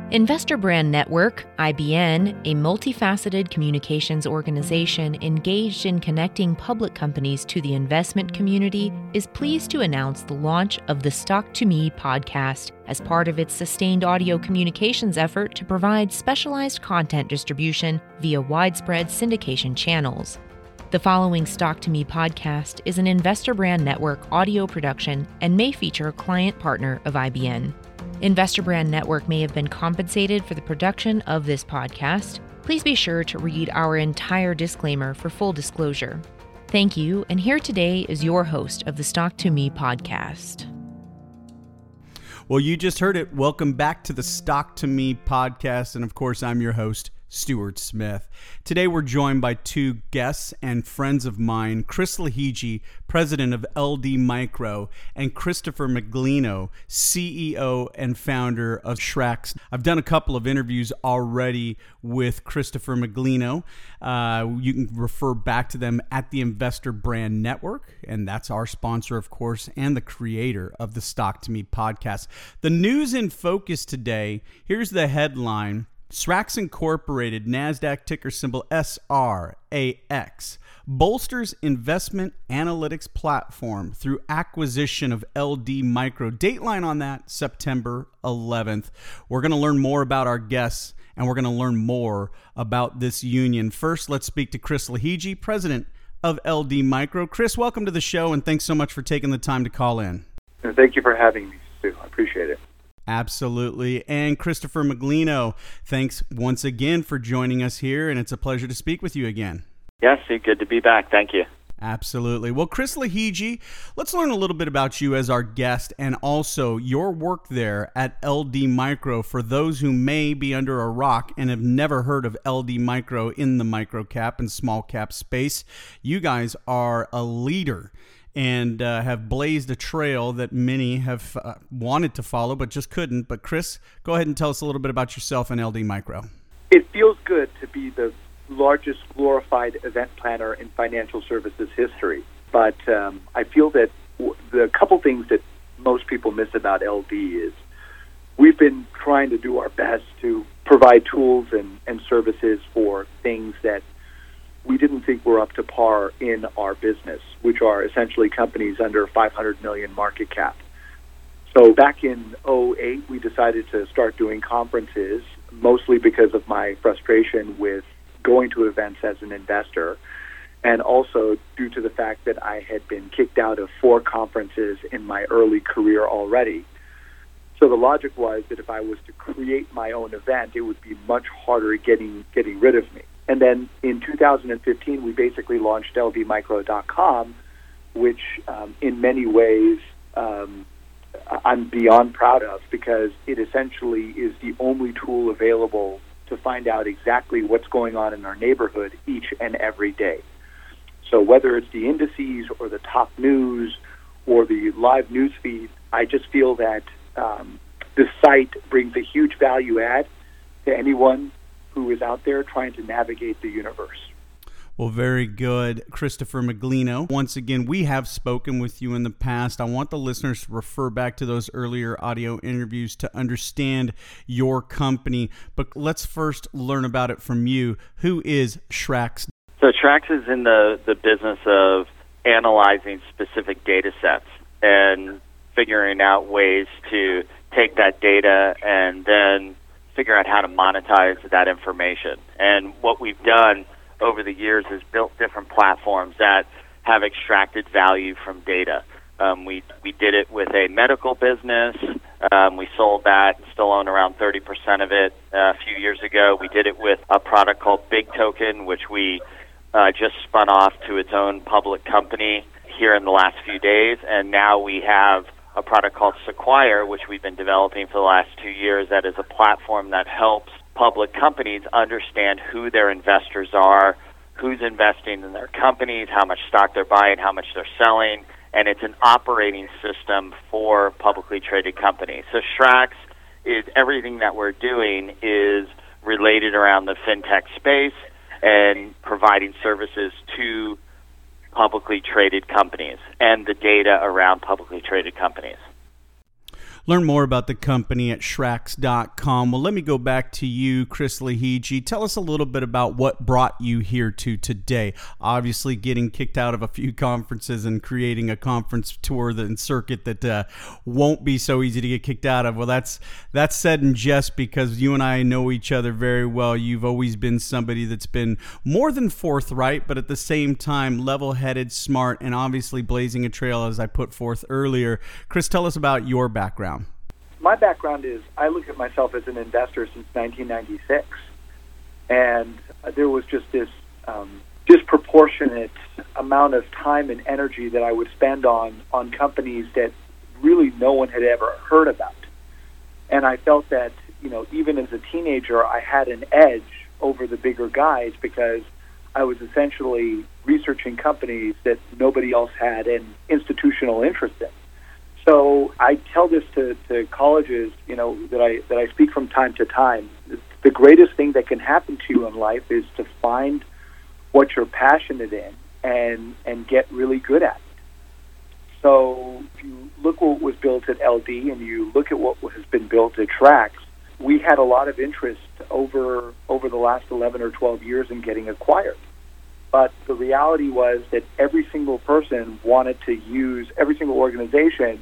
Investor Brand Network, IBN, a multifaceted communications organization engaged in connecting public companies to the investment community, is pleased to announce the launch of the Stock to Me podcast as part of its sustained audio communications effort to provide specialized content distribution via widespread syndication channels. The following Stock to Me podcast is an Investor Brand Network audio production and may feature a client partner of IBN. Investor Brand Network may have been compensated for the production of this podcast. Please be sure to read our entire disclaimer for full disclosure. Thank you, and here today is your host of the Stock to Me podcast. Well, you just heard it. Welcome back to the Stock to Me podcast, and of course, I'm your host, Stuart Smith. Today we're joined by two guests and friends of mine, Chris Lahiji, president of LD Micro, and Christopher Miglino, CEO and founder of Shrax. I've done a couple of interviews already with Christopher Miglino. You can refer back to them at the Investor Brand Network, and that's our sponsor, of course, and the creator of the Stock to Me podcast. The news in focus today, here's the headline. Shrax Incorporated, NASDAQ ticker symbol SRAX, bolsters investment analytics platform through acquisition of LD Micro. Dateline on that, September 11th. We're going to learn more about our guests, and we're going to learn more about this union. First, let's speak to Chris Lahiji, president of LD Micro. Chris, welcome to the show, and thanks so much for taking the time to call in. Thank you for having me, Stu. I appreciate it. Absolutely. And Christopher Miglino, thanks once again for joining us here, and it's a pleasure to speak with you again. Yes, good to be back. Thank you. Absolutely. Well, Chris Lahiji, let's learn a little bit about you as our guest and also your work there at LD Micro for those who may be under a rock and have never heard of LD Micro in the microcap and small cap space. You guys are a leader and have blazed a trail that many have wanted to follow but just couldn't. But Chris, go ahead and tell us a little bit about yourself and LD Micro. It feels good to be the largest glorified event planner in financial services history. But I feel that the couple things that most people miss about LD is we've been trying to do our best to provide tools and services for things that we didn't think were up to par in our business, which are essentially companies under 500 million market cap. So back in 2008, we decided to start doing conferences, mostly because of my frustration with going to events as an investor, and also due to the fact that I had been kicked out of 4 conferences in my early career already. So the logic was that if I was to create my own event, it would be much harder getting rid of me. And then in 2015, we basically launched ldmicro.com, which in many ways I'm beyond proud of, because it essentially is the only tool available to find out exactly what's going on in our neighborhood each and every day. So whether it's the indices or the top news or the live news feed, I just feel that this site brings a huge value add to anyone who is out there trying to navigate the universe. Well, very good, Christopher Miglino. Once again, we have spoken with you in the past. I want the listeners to refer back to those earlier audio interviews to understand your company. But let's first learn about it from you. Who is Shrax? So Shrax is in the business of analyzing specific data sets and figuring out ways to take that data and then figure out how to monetize that information. And what we've done over the years is built different platforms that have extracted value from data. We did it with a medical business. We sold that and still own around 30% of it a few years ago. We did it with a product called BigToken, which we just spun off to its own public company here in the last few days. And now we have a product called Sequire, which we've been developing for the last 2 years, that is a platform that helps public companies understand who their investors are, who's investing in their companies, how much stock they're buying, how much they're selling, and it's an operating system for publicly traded companies. So Shrax is everything that we're doing is related around the fintech space and providing services to publicly traded companies and the data around publicly traded companies. learn more about the company at Shrax.com. Well, let me go back to you, Chris Lahiji. Tell us a little bit about what brought you here to today. Obviously, getting kicked out of a few conferences and creating a conference tour and circuit that won't be so easy to get kicked out of. Well, that's said in jest, because you and I know each other very well. You've always been somebody that's been more than forthright, but at the same time level-headed, smart, and obviously blazing a trail, as I put forth earlier. Chris, tell us about your background. My background is, I look at myself as an investor since 1996, and there was just this disproportionate amount of time and energy that I would spend on companies that really no one had ever heard about. And I felt that, even as a teenager, I had an edge over the bigger guys because I was essentially researching companies that nobody else had an institutional interest in. So I tell this to colleges, that I speak from time to time. The greatest thing that can happen to you in life is to find what you're passionate in and get really good at it. So if you look what was built at LD and you look at what has been built at Shrax, we had a lot of interest over the last 11 or 12 years in getting acquired. But the reality was that every single person wanted to use, every single organization,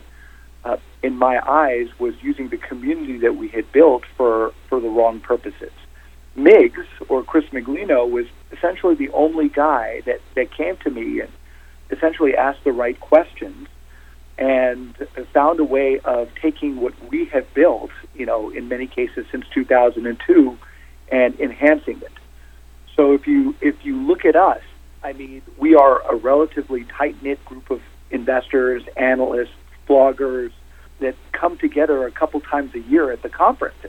in my eyes, was using the community that we had built for the wrong purposes. Miggs, or Chris Miglino, was essentially the only guy that came to me and essentially asked the right questions and found a way of taking what we have built, in many cases since 2002, and enhancing it. So if you look at us, we are a relatively tight-knit group of investors, analysts, bloggers that come together a couple times a year at the conferences.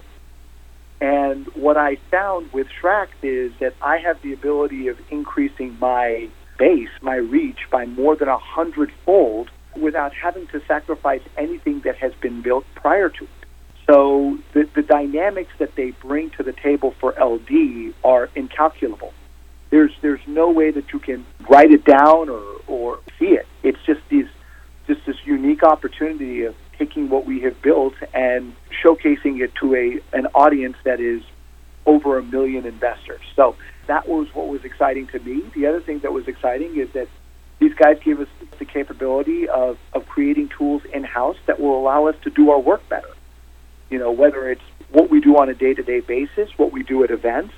And what I found with Shrax is that I have the ability of increasing my base, my reach, by more than 100-fold without having to sacrifice anything that has been built prior to it. So the dynamics that they bring to the table for LD are incalculable. There's no way that you can write it down or see it. It's just this unique opportunity of taking what we have built and showcasing it to an audience that is over 1 million investors. So that was what was exciting to me. The other thing that was exciting is that these guys gave us the capability of creating tools in-house that will allow us to do our work better. Whether it's what we do on a day-to-day basis, what we do at events.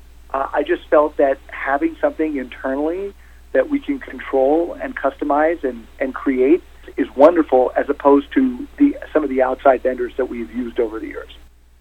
I just felt that having something internally that we can control and customize and create is wonderful, as opposed to some of the outside vendors that we've used over the years.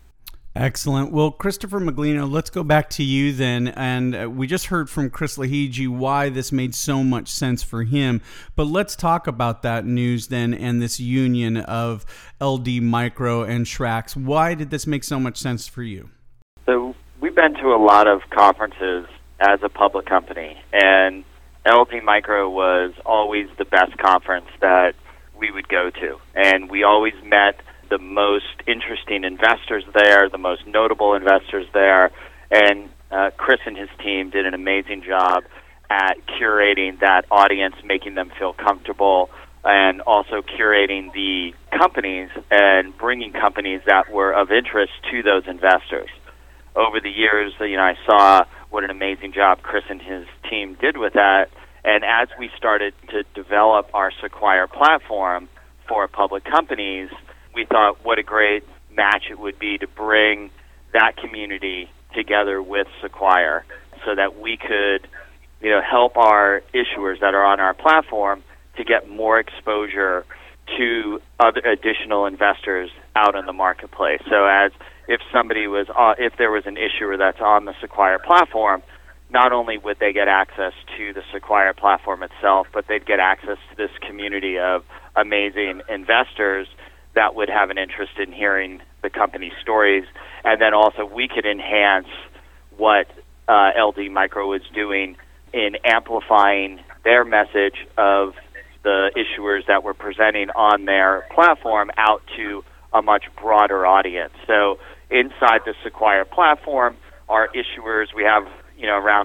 Excellent. Well, Christopher Miglino, let's go back to you then. And we just heard from Chris Lahiji why this made so much sense for him. But let's talk about that news then and this union of LD Micro and Shrax. Why did this make so much sense for you? So we've been to a lot of conferences as a public company, and LD Micro was always the best conference that we would go to. And we always met the most interesting investors there, the most notable investors there, and Chris and his team did an amazing job at curating that audience, making them feel comfortable, and also curating the companies and bringing companies that were of interest to those investors. Over the years, I saw what an amazing job Chris and his team did with that, and as we started to develop our Sequire platform for public companies, we thought what a great match it would be to bring that community together with Sequire so that we could, help our issuers that are on our platform to get more exposure to other additional investors out in the marketplace. So if there was an issuer that's on the Sequire platform, not only would they get access to the Sequire platform itself, but they'd get access to this community of amazing investors that would have an interest in hearing the company's stories. And then also we could enhance what LD Micro is doing in amplifying their message of the issuers that we're presenting on their platform out to a much broader audience. So inside the Sequire platform, our issuers, we have around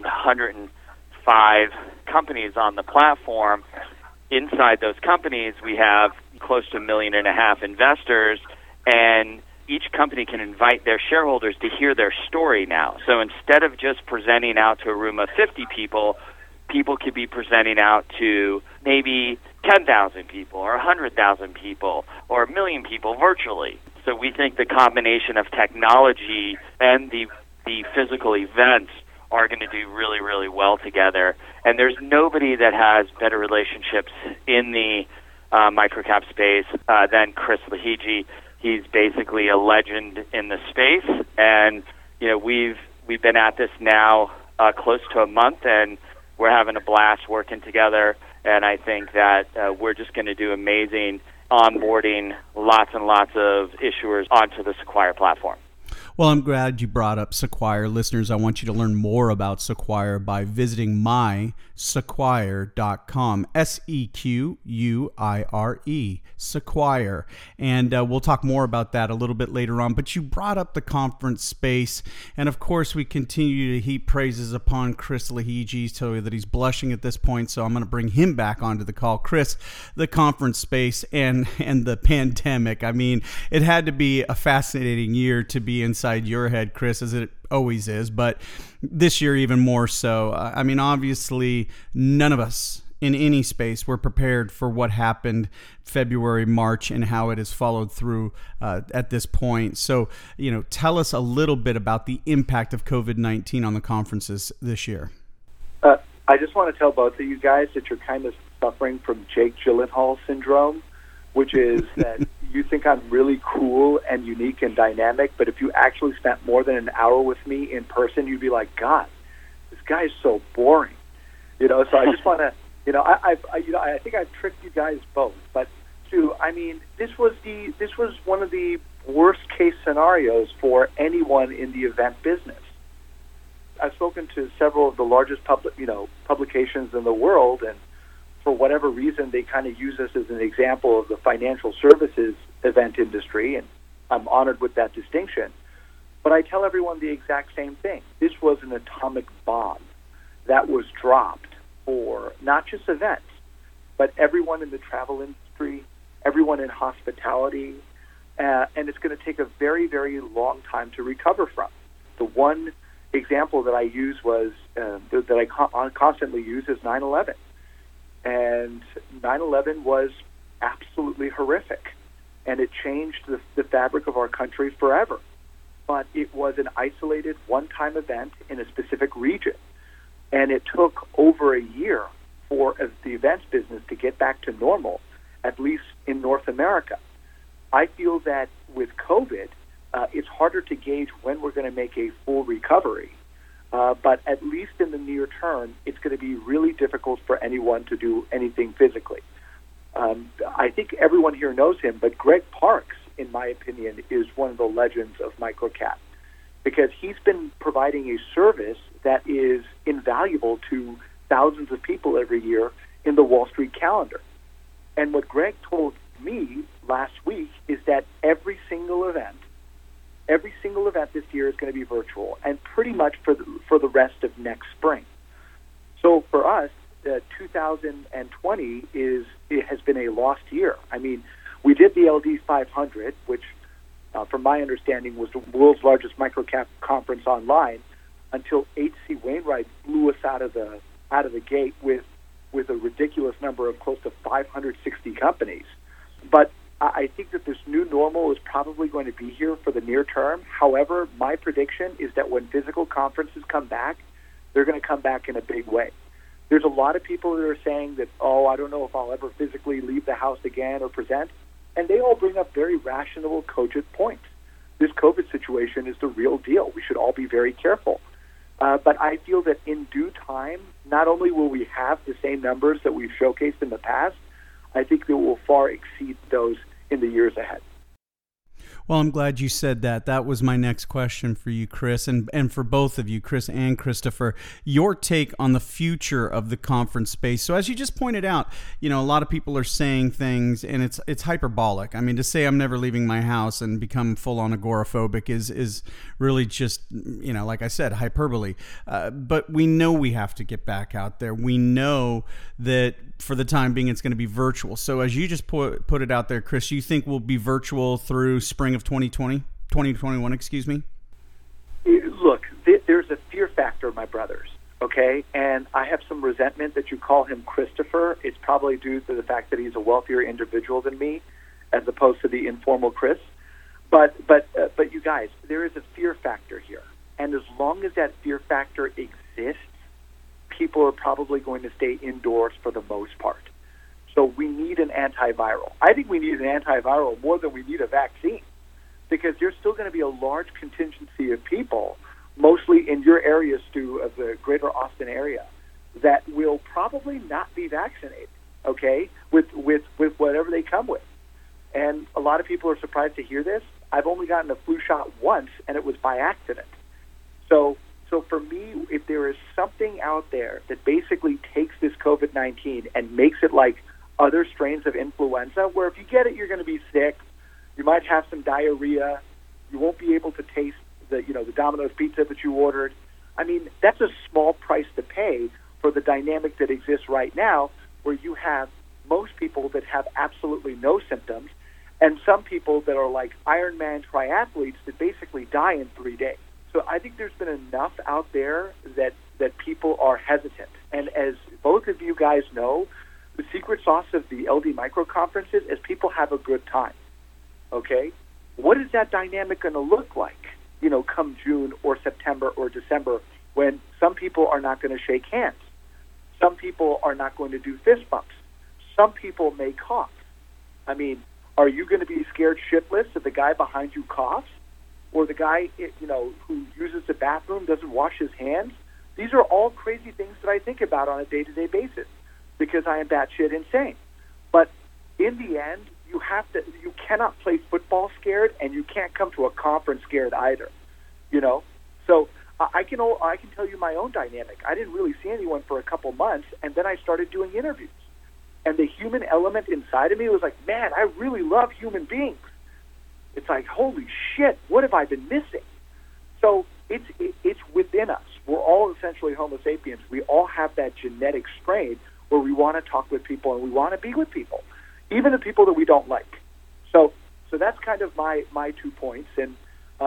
105 companies on the platform. Inside those companies, we have close to 1.5 million investors, and each company can invite their shareholders to hear their story now. So instead of just presenting out to a room of 50 people, people could be presenting out to maybe 10,000 people or 100,000 people or 1 million people virtually. So we think the combination of technology and the physical events are going to do really, really well together. And there's nobody that has better relationships in the microcap space than Chris Lahiji. He's basically a legend in the space, and we've been at this now close to a month, and we're having a blast working together. And I think that we're just going to do amazing onboarding lots and lots of issuers onto the Sequire platform. Well, I'm glad you brought up Sequire. Listeners, I want you to learn more about Sequire by visiting mysequire.com, Sequire, Sequire. And we'll talk more about that a little bit later on. But you brought up the conference space. And of course, we continue to heap praises upon Chris Lahiji. Tell you that he's blushing at this point, so I'm going to bring him back onto the call. Chris, the conference space and the pandemic. I mean, it had to be a fascinating year to be inside your head, Chris, as it always is, but this year even more so. I mean, obviously, none of us in any space were prepared for what happened February, March, and how it has followed through at this point. So, tell us a little bit about the impact of COVID-19 on the conferences this year. I just want to tell both of you guys that you're kind of suffering from Jake Gyllenhaal syndrome, which is that you think I'm really cool and unique and dynamic, but if you actually spent more than an hour with me in person, you'd be like, God, this guy is so boring. So I just want to, I think I've tricked you guys both. But Stu, I mean, this was one of the worst case scenarios for anyone in the event business. I've spoken to several of the largest publications in the world, and for whatever reason, they kind of use us as an example of the financial services event industry, and I'm honored with that distinction. But I tell everyone the exact same thing. This was an atomic bomb that was dropped for not just events, but everyone in the travel industry, everyone in hospitality, and it's going to take a very, very long time to recover from. The one example that I use was, that I constantly use is 9/11. And 9/11 was absolutely horrific, and it changed the fabric of our country forever. But it was an isolated, one-time event in a specific region, and it took over a year for the events business to get back to normal, at least in North America. I feel that with COVID, it's harder to gauge when we're going to make a full recovery. But at least in the near term, it's going to be really difficult for anyone to do anything physically. I think everyone here knows him, but Greg Parks, in my opinion, is one of the legends of microcap, because he's been providing a service that is invaluable to thousands of people every year in the Wall Street calendar. And what Greg told me last week is that every single event this year is going to be virtual, and pretty much for the rest of next spring. So for us, 2020 has been a lost year. I mean, we did the LD 500, which, from my understanding, was the world's largest microcap conference online, until H.C. Wainwright blew us out of the gate with a ridiculous number of close to 560 companies. But I think that this new normal is probably going to be here for the near term. However, my prediction is that when physical conferences come back, they're going to come back in a big way. There's a lot of people that are saying that, I don't know if I'll ever physically leave the house again or present, and they all bring up very rational, cogent points. This COVID situation is the real deal. We should all be very careful. But I feel that in due time, not only will we have the same numbers that we've showcased in the past, I think they will far exceed those in the years ahead. Well, I'm glad you said that. That was my next question for you, Chris, and for both of you, Chris and Christopher, your take on the future of the conference space. So as you just pointed out, a lot of people are saying things, and it's hyperbolic. I mean, to say I'm never leaving my house and become full-on agoraphobic is really just, like I said, hyperbole. But we know we have to get back out there. We know that for the time being, it's going to be virtual. So as you just put it out there, Chris, you think we'll be virtual through spring spring of 2021, excuse me? Look, there's a fear factor, my brothers, okay? And I have some resentment that you call him Christopher. It's probably due to the fact that he's a wealthier individual than me, as opposed to the informal Chris. But you guys, there is a fear factor here. And as long as that fear factor exists, people are probably going to stay indoors for the most part. So we need an antiviral. I think we need an antiviral more than we need a vaccine, because there's still going to be a large contingency of people, mostly in your area, Stu, of the greater Austin area, that will probably not be vaccinated, okay, with whatever they come with. And a lot of people are surprised to hear this. I've only gotten a flu shot once, and it was by accident. So for me, if there is something out there that basically takes this COVID-19 and makes it like other strains of influenza, where if you get it, you're going to be sick, you might have some diarrhea, you won't be able to taste the Domino's pizza that you ordered. I mean, that's a small price to pay for the dynamic that exists right now, where you have most people that have absolutely no symptoms, and some people that are like Ironman triathletes that basically die in 3 days. So I think there's been enough out there that people are hesitant. And as both of you guys know, the secret sauce of the LD micro conferences is people have a good time. Okay? What is that dynamic going to look like, come June or September or December, when some people are not going to shake hands? Some people are not going to do fist bumps. Some people may cough. I mean, are you going to be scared shitless if the guy behind you coughs? Or the guy, who uses the bathroom doesn't wash his hands? These are all crazy things that I think about on a day-to-day basis because I am batshit insane. But in the end, you cannot play football scared, and you can't come to a conference scared either. So I can tell you my own dynamic. I didn't really see anyone for a couple months, and then I started doing interviews. And the human element inside of me was like, man, I really love human beings. It's like, holy shit, what have I been missing? So it's within us. We're all essentially Homo sapiens. We all have that genetic strain where we want to talk with people and we want to be with people, even the people that we don't like. So that's kind of my 2 points. And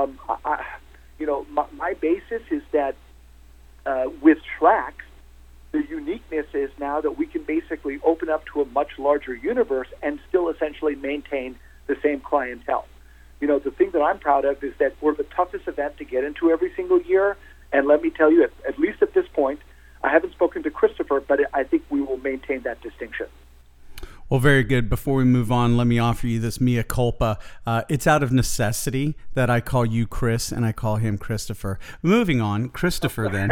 my basis is that with Trax, the uniqueness is now that we can basically open up to a much larger universe and still essentially maintain the same clientele. The thing that I'm proud of is that we're the toughest event to get into every single year. And let me tell you, at least at this point, I haven't spoken to Christopher, but I think we will maintain that distinction. Well, very good. Before we move on, let me offer you this mea culpa. It's out of necessity that I call you Chris and I call him Christopher. Moving on, Christopher then.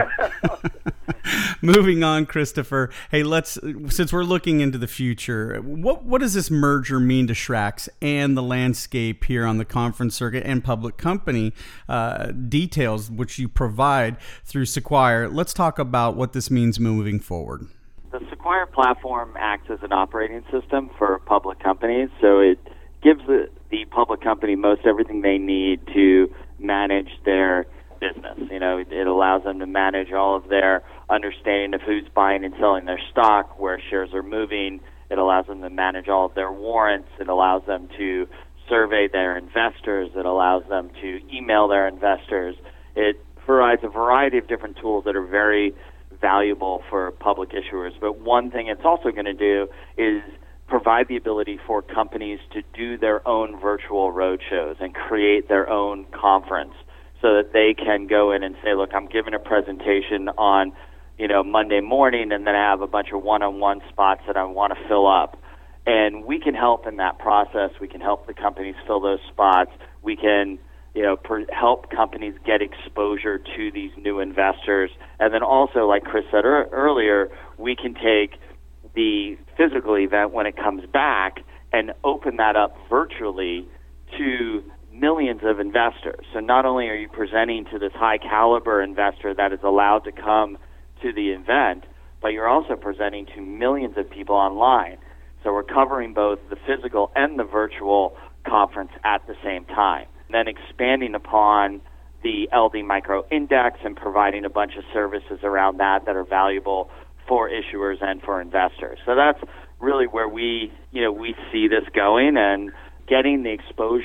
Moving on, Christopher. Hey, since we're looking into the future, what does this merger mean to Trax and the landscape here on the conference circuit and public company details which you provide through Sequire? Let's talk about what this means moving forward. The Sequire platform acts as an operating system for public companies, so it gives the public company most everything they need to manage their business. It allows them to manage all of their understanding of who's buying and selling their stock, where shares are moving. It allows them to manage all of their warrants. It allows them to survey their investors. It allows them to email their investors. It provides a variety of different tools that are very valuable for public issuers. But one thing it's also going to do is provide the ability for companies to do their own virtual roadshows and create their own conference so that they can go in and say, look, I'm giving a presentation on, Monday morning, and then I have a bunch of one-on-one spots that I want to fill up. And we can help in that process. We can help the companies fill those spots. We can help companies get exposure to these new investors. And then also, like Chris said earlier, we can take the physical event when it comes back and open that up virtually to millions of investors. So not only are you presenting to this high caliber investor that is allowed to come to the event, but you're also presenting to millions of people online. So we're covering both the physical and the virtual conference at the same time. Then expanding upon the LD Micro Index and providing a bunch of services around that are valuable for issuers and for investors. So that's really where we see this going, and getting the exposure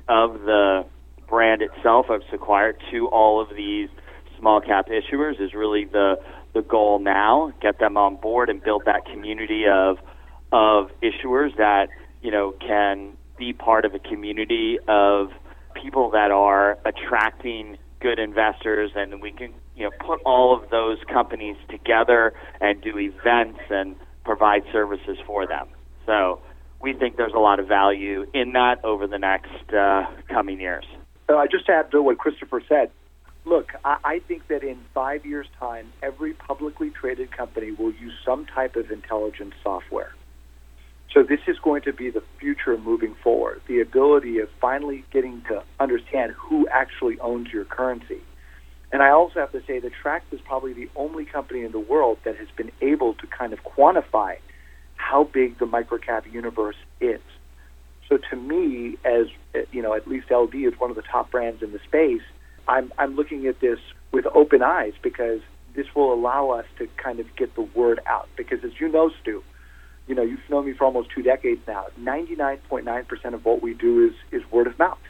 of the brand itself of Sequire to all of these small cap issuers is really the goal now. Get them on board and build that community of issuers that, can be part of a community of people that are attracting good investors, and we can put all of those companies together and do events and provide services for them. So we think there's a lot of value in that over the next coming years. I just add to what Christopher said. Look, I think that in 5 years' time, every publicly traded company will use some type of intelligence software. So this is going to be the future moving forward, the ability of finally getting to understand who actually owns your currency. And I also have to say that Trax is probably the only company in the world that has been able to kind of quantify how big the microcap universe is. So to me, as at least LD is one of the top brands in the space, I'm looking at this with open eyes, because this will allow us to kind of get the word out. Because as you know, Stu, you've known me for almost 2 decades now. 99.9% of what we do is word of mouth.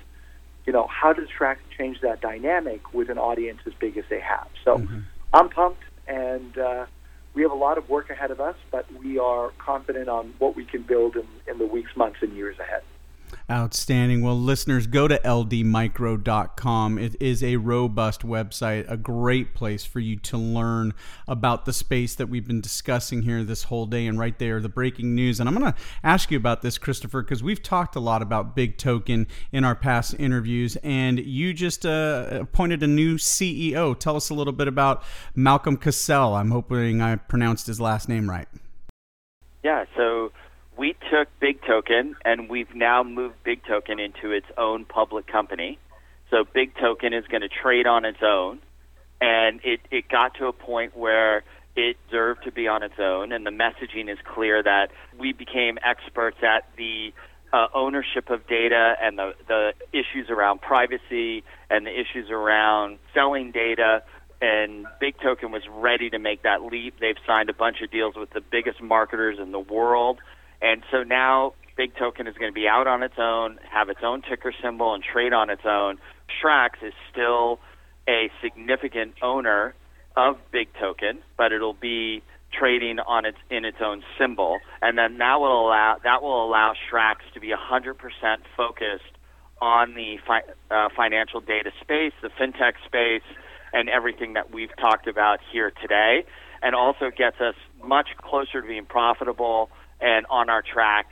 How does Trax change that dynamic with an audience as big as they have? So I'm pumped, and we have a lot of work ahead of us, but we are confident on what we can build in the weeks, months, and years ahead. Outstanding. Well, listeners, go to ldmicro.com. It is a robust website, a great place for you to learn about the space that we've been discussing here this whole day. And right there, the breaking news. And I'm going to ask you about this, Christopher, because we've talked a lot about Big Token in our past interviews, and you just appointed a new CEO. Tell us a little bit about Malcolm Cassell. I'm hoping I pronounced his last name right. Yeah, so we took Big Token, and we've now moved Big Token into its own public company. So Big Token is going to trade on its own, and it got to a point where it deserved to be on its own, and the messaging is clear that we became experts at the ownership of data and the issues around privacy and the issues around selling data, and Big Token was ready to make that leap. They've signed a bunch of deals with the biggest marketers in the world. And so now Big Token is going to be out on its own, have its own ticker symbol, and trade on its own. Trax is still a significant owner of Big Token, but it'll be trading on in its own symbol. And then that will allow Trax to be 100% focused on the financial data space, the fintech space, and everything that we've talked about here today, and also gets us much closer to being profitable and on our track,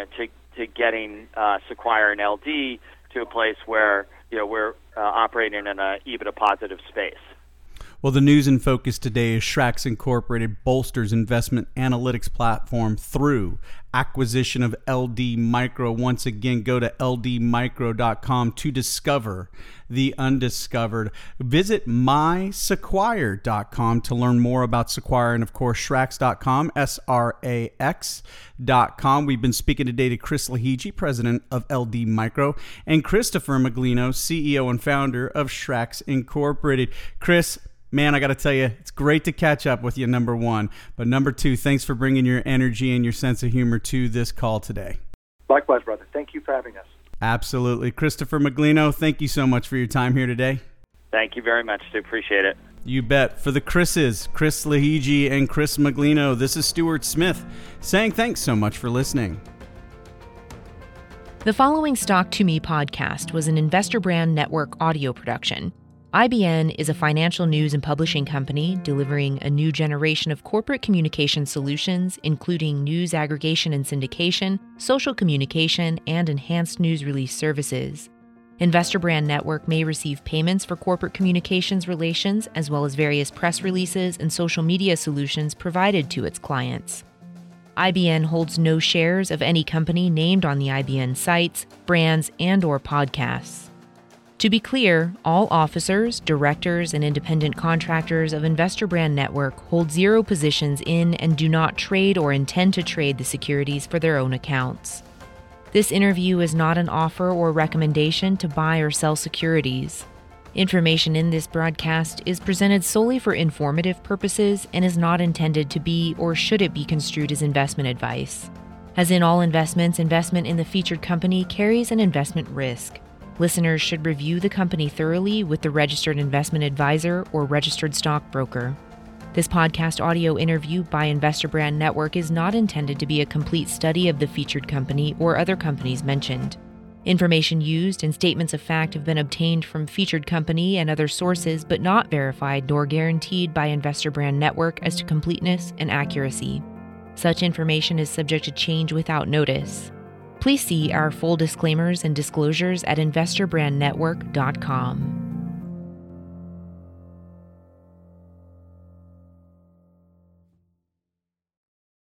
to getting Sequire and LD to a place where we're operating in a EBITDA positive space. Well, the news in focus today is Trax Incorporated bolsters investment analytics platform through acquisition of LD Micro. Once again, go to ldmicro.com to discover the undiscovered. Visit mysequire.com to learn more about Sequire, and of course, Trax.com, SRAX.com. We've been speaking today to Chris Lahiji, president of LD Micro, and Christopher Maglino, CEO and founder of Trax Incorporated. Chris, man, I got to tell you, it's great to catch up with you, number one. But number two, thanks for bringing your energy and your sense of humor to this call today. Likewise, brother. Thank you for having us. Absolutely. Christopher Maglino, thank you so much for your time here today. Thank you very much. I appreciate it. You bet. For the Chris's, Chris Lahiji and Chris Maglino, this is Stuart Smith saying thanks so much for listening. The following Stock to Me podcast was an Investor Brand Network audio production. IBN is a financial news and publishing company delivering a new generation of corporate communication solutions, including news aggregation and syndication, social communication, and enhanced news release services. Investor Brand Network may receive payments for corporate communications relations, as well as various press releases and social media solutions provided to its clients. IBN holds no shares of any company named on the IBN sites, brands, and/or podcasts. To be clear, all officers, directors, and independent contractors of Investor Brand Network hold zero positions in and do not trade or intend to trade the securities for their own accounts. This interview is not an offer or recommendation to buy or sell securities. Information in this broadcast is presented solely for informative purposes and is not intended to be or should it be construed as investment advice. As in all investments, investment in the featured company carries an investment risk. Listeners should review the company thoroughly with the registered investment advisor or registered stockbroker. This podcast audio interview by Investor Brand Network is not intended to be a complete study of the featured company or other companies mentioned. Information used and statements of fact have been obtained from featured company and other sources, but not verified nor guaranteed by Investor Brand Network as to completeness and accuracy. Such information is subject to change without notice. Please see our full disclaimers and disclosures at investorbrandnetwork.com.